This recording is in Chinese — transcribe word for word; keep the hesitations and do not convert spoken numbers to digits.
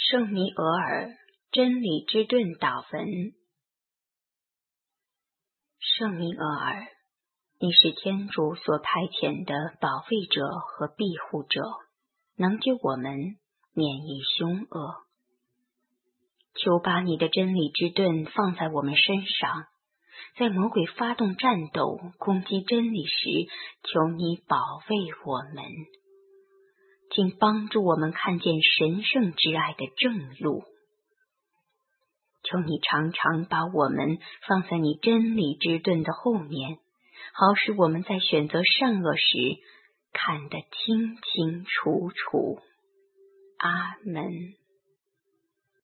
圣弥额尔真理之盾祷文。圣弥额尔，你是天主所派遣的保卫者和庇护者，能救我们免于凶恶。求把你的真理之盾放在我们身上，在魔鬼发动战斗攻击真理时，求你保卫我们。请帮助我们看见神圣之爱的正路。求你常常把我们放在你真理之盾的后面，好使我们在选择善恶时看得清清楚楚。阿门。